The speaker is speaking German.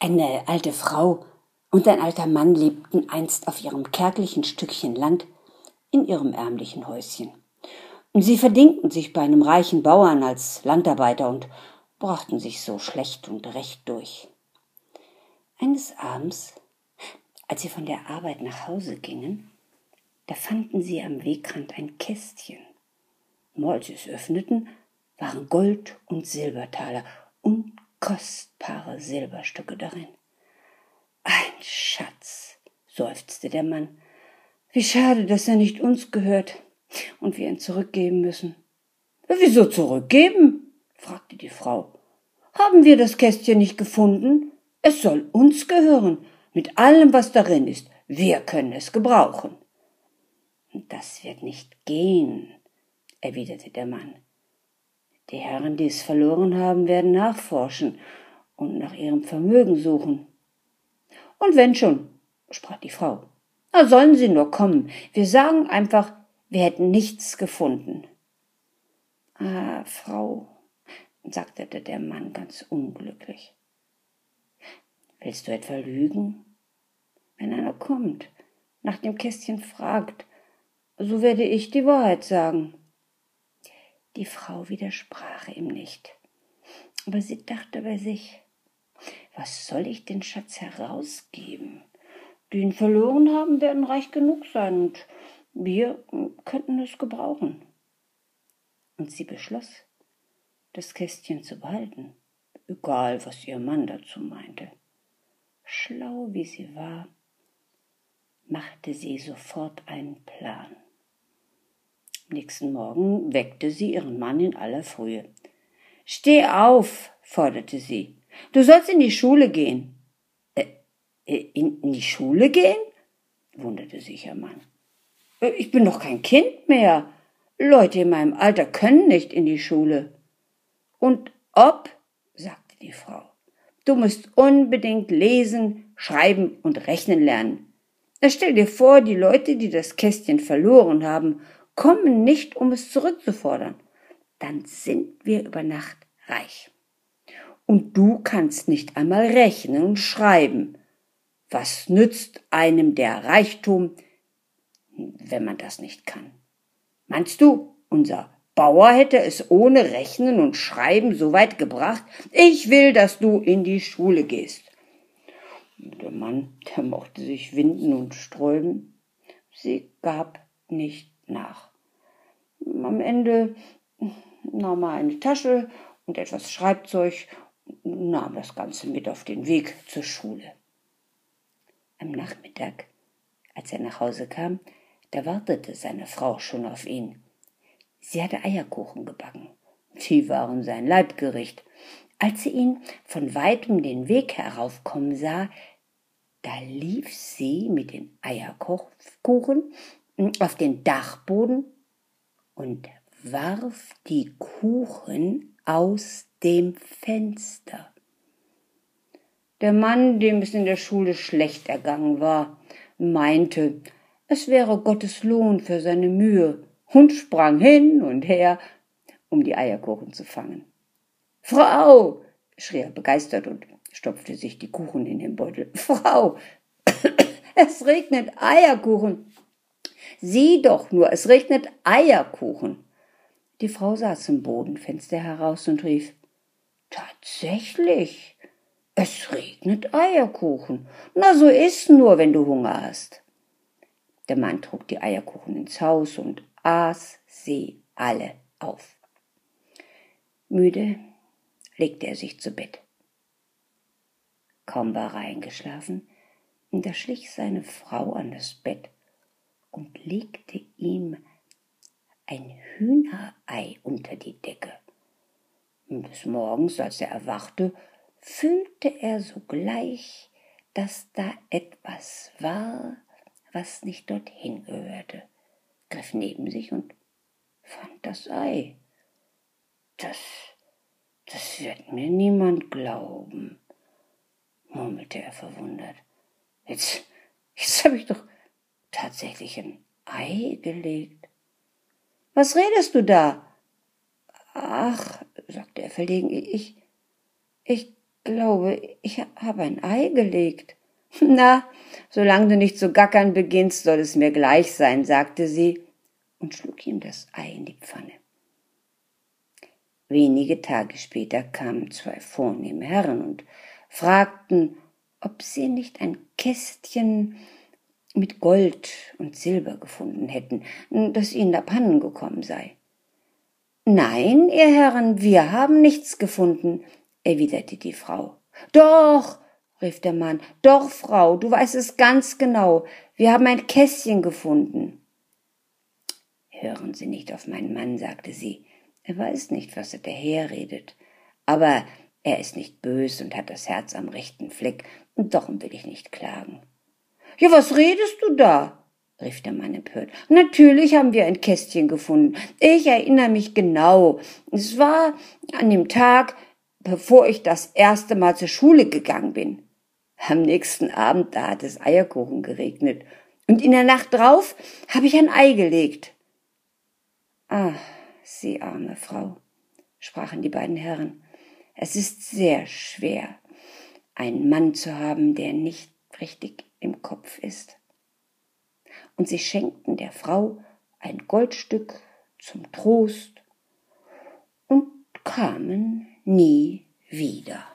Eine alte Frau und ein alter Mann lebten einst auf ihrem kärglichen Stückchen Land in ihrem ärmlichen Häuschen. Sie verdingten sich bei einem reichen Bauern als Landarbeiter und brachten sich so schlecht und recht durch. Eines Abends, als sie von der Arbeit nach Hause gingen, da fanden sie am Wegrand ein Kästchen. Als sie es öffneten, waren Gold- und Silbertaler und kostbare Silberstücke darin. »Ein Schatz«, seufzte der Mann. »Wie schade, dass er nicht uns gehört und wir ihn zurückgeben müssen.« »Wieso zurückgeben?« fragte die Frau. »Haben wir das Kästchen nicht gefunden? Es soll uns gehören, mit allem, was darin ist. Wir können es gebrauchen.« »Das wird nicht gehen«, erwiderte der Mann. »Die Herren, die es verloren haben, werden nachforschen und nach ihrem Vermögen suchen.« »Und wenn schon«, sprach die Frau, »na sollen sie nur kommen. Wir sagen einfach, wir hätten nichts gefunden.« »Ah, Frau«, sagte der Mann ganz unglücklich, »willst du etwa lügen? Wenn einer kommt, nach dem Kästchen fragt, so werde ich die Wahrheit sagen.« Die Frau widersprach ihm nicht, aber sie dachte bei sich, was soll ich den Schatz herausgeben? Die ihn verloren haben, werden reich genug sein und wir könnten es gebrauchen. Und sie beschloss, das Kästchen zu behalten, egal was ihr Mann dazu meinte. Schlau wie sie war, machte sie sofort einen Plan. Am nächsten Morgen weckte sie ihren Mann in aller Frühe. »Steh auf«, forderte sie, »du sollst in die Schule gehen.« In die Schule gehen?« wunderte sich ihr Mann. »Ich bin doch kein Kind mehr. Leute in meinem Alter können nicht in die Schule.« »Und ob«, sagte die Frau, »du musst unbedingt lesen, schreiben und rechnen lernen. Stell dir vor, die Leute, die das Kästchen verloren haben, kommen nicht, um es zurückzufordern. Dann sind wir über Nacht reich. Und du kannst nicht einmal rechnen und schreiben. Was nützt einem der Reichtum, wenn man das nicht kann? Meinst du, unser Bauer hätte es ohne Rechnen und Schreiben so weit gebracht? Ich will, dass du in die Schule gehst.« Der Mann, der mochte sich winden und sträuben. Sie gab nicht nach. Am Ende nahm er eine Tasche und etwas Schreibzeug und nahm das Ganze mit auf den Weg zur Schule. Am Nachmittag, als er nach Hause kam, da wartete seine Frau schon auf ihn. Sie hatte Eierkuchen gebacken. Die waren sein Leibgericht. Als sie ihn von weitem den Weg heraufkommen sah, da lief sie mit den Eierkuchen auf den Dachboden und warf die Kuchen aus dem Fenster. Der Mann, dem es in der Schule schlecht ergangen war, meinte, es wäre Gottes Lohn für seine Mühe und sprang hin und her, um die Eierkuchen zu fangen. »Frau«, schrie er begeistert und stopfte sich die Kuchen in den Beutel. »Frau, es regnet Eierkuchen. Sieh doch nur, es regnet Eierkuchen.« Die Frau sah zum Bodenfenster heraus und rief, »Tatsächlich, es regnet Eierkuchen. Na, so iss nur, wenn du Hunger hast.« Der Mann trug die Eierkuchen ins Haus und aß sie alle auf. Müde legte er sich zu Bett. Kaum war er eingeschlafen, da schlich seine Frau an das Bett und legte ihm ein Hühnerei unter die Decke. Und des Morgens, als er erwachte, fühlte er sogleich, dass da etwas war, was nicht dorthin gehörte, griff neben sich und fand das Ei. Das wird mir niemand glauben«, murmelte er verwundert. Jetzt habe ich doch tatsächlich ein Ei gelegt. »Was redest du da?« »Ach«, sagte er verlegen, ich glaube, ich habe ein Ei gelegt. Na, solange du nicht zu gackern beginnst, soll es mir gleich sein, sagte sie und schlug ihm das Ei in die Pfanne. Wenige Tage später kamen zwei vornehme Herren und fragten, ob sie nicht ein Kästchen mit Gold und Silber gefunden hätten, das ihnen abhanden gekommen sei. »Nein, ihr Herren, wir haben nichts gefunden«, erwiderte die Frau. »Doch«, rief der Mann, »doch, Frau, du weißt es ganz genau, wir haben ein Kästchen gefunden.« »Hören Sie nicht auf meinen Mann«, sagte sie, »er weiß nicht, was er daherredet, aber er ist nicht bös und hat das Herz am rechten Fleck, und darum will ich nicht klagen.« »Ja, was redest du da?«, rief der Mann empört. »Natürlich haben wir ein Kästchen gefunden. Ich erinnere mich genau. Es war an dem Tag, bevor ich das erste Mal zur Schule gegangen bin. Am nächsten Abend, da hat es Eierkuchen geregnet. Und in der Nacht drauf habe ich ein Ei gelegt.« »Ah, Sie arme Frau«, sprachen die beiden Herren, »es ist sehr schwer, einen Mann zu haben, der nicht richtig im Kopf ist.« Und sie schenkten der Frau ein Goldstück zum Trost und kamen nie wieder.